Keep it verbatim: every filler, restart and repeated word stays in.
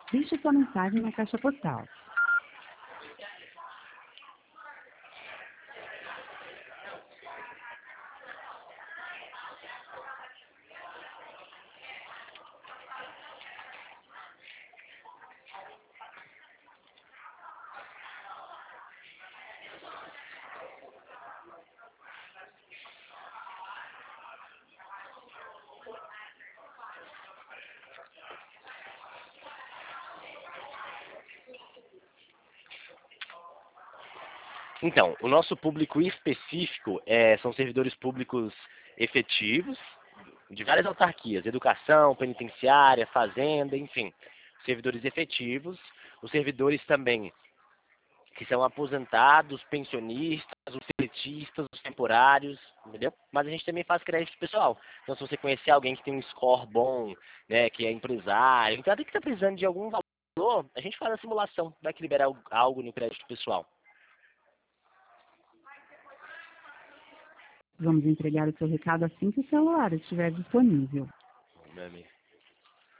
Deixe sua mensagem na caixa postal. Então, o nosso público específico é, são servidores públicos efetivos de várias autarquias, educação, penitenciária, fazenda, enfim, servidores efetivos, os servidores também que são aposentados, pensionistas, os petistas, os temporários, entendeu? Mas a gente também faz crédito pessoal. Então, se você conhecer alguém que tem um score bom, né, que é empresário, então até que está precisando de algum valor, a gente faz a simulação, vai que liberar algo no crédito pessoal. Vamos entregar o seu recado assim que o celular estiver disponível. Meu amigo.